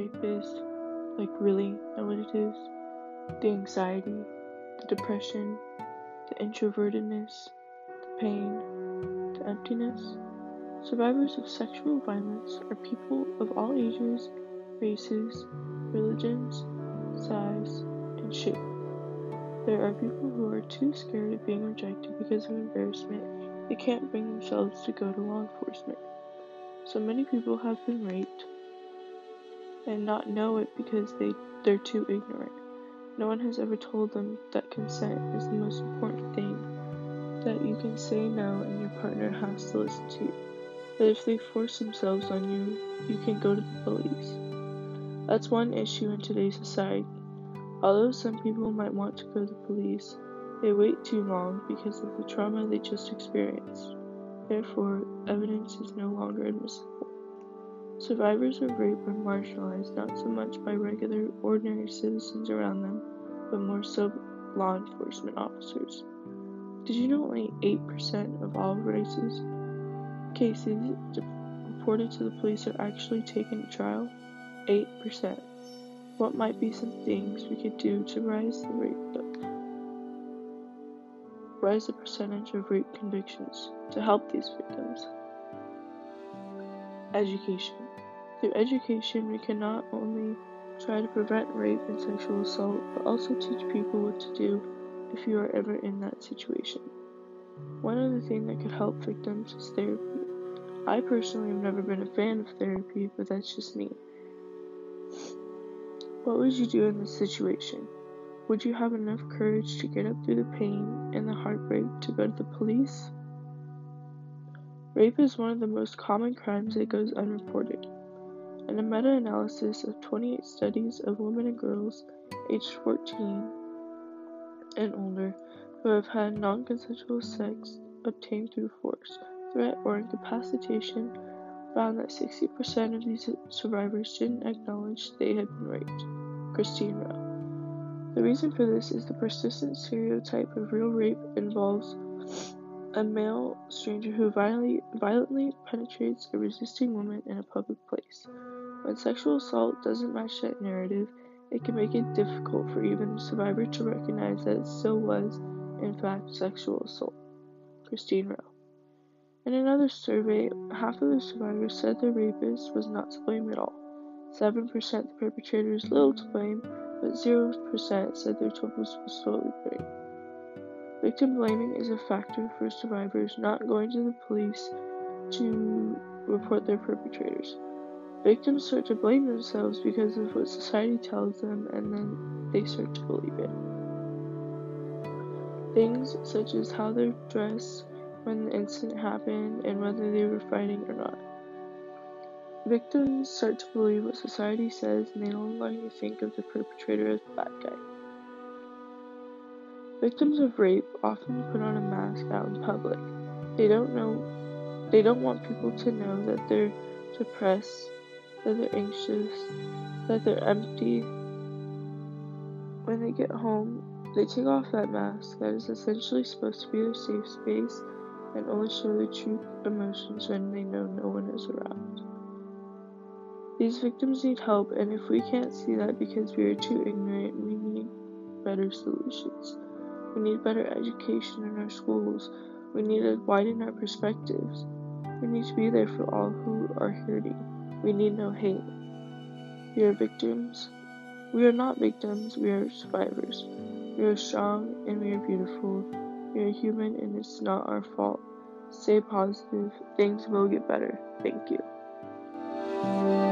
rape is, like really know what it is, the anxiety, the depression, the introvertedness, the pain, the emptiness. Survivors of sexual violence are people of all ages, races, religions, size, and shape. There are people who are too scared of being rejected because of embarrassment. They can't bring themselves to go to law enforcement. So many people have been raped and not know it because they're too ignorant. No one has ever told them that consent is the most important thing, that you can say no and your partner has to listen to you. That if they force themselves on you, you can go to the police. That's one issue in today's society. Although some people might want to go to the police, they wait too long because of the trauma they just experienced. Therefore, evidence is no longer admissible. Survivors of rape are marginalized not so much by regular, ordinary citizens around them, but more so law enforcement officers. Did you know only 8% of all cases reported to the police are actually taken to trial? 8%. What might be some things we could do to rise the percentage of rape convictions to help these victims? Education. Through education, we can not only try to prevent rape and sexual assault, but also teach people what to do if you are ever in that situation. One other thing that could help victims is therapy. I personally have never been a fan of therapy, but that's just me. What would you do in this situation? Would you have enough courage to get up through the pain and the heartbreak to go to the police? Rape is one of the most common crimes that goes unreported. In a meta-analysis of 28 studies of women and girls aged 14 and older who have had non-consensual sex obtained through force, threat, or incapacitation, found that 60% of these survivors didn't acknowledge they had been raped. Christine Rowe. The reason for this is the persistent stereotype of real rape involves a male stranger who violently penetrates a resisting woman in a public place. When sexual assault doesn't match that narrative, it can make it difficult for even the survivor to recognize that it still was, in fact, sexual assault. Christine Rowe. In another survey, half of the survivors said the rapist was not to blame at all. 7% the perpetrator is little to blame, but 0% said their topos was solely blamed. Victim blaming is a factor for survivors not going to the police to report their perpetrators. Victims start to blame themselves because of what society tells them, and then they start to believe it. Things such as how they're dressed when the incident happened and whether they were fighting or not. Victims start to believe what society says, and they no longer think of the perpetrator as the bad guy. Victims of rape often put on a mask out in public. They don't want people to know that they're depressed, that they're anxious, that they're empty. When they get home, they take off that mask that is essentially supposed to be their safe space and only show their true emotions when they know no one is around. These victims need help, and if we can't see that because we are too ignorant, we need better solutions. We need better education in our schools. We need to widen our perspectives. We need to be there for all who are hurting. We need no hate. We are victims. We are not victims, we are survivors. We are strong and we are beautiful. We are human and it's not our fault. Stay positive. Things will get better. Thank you.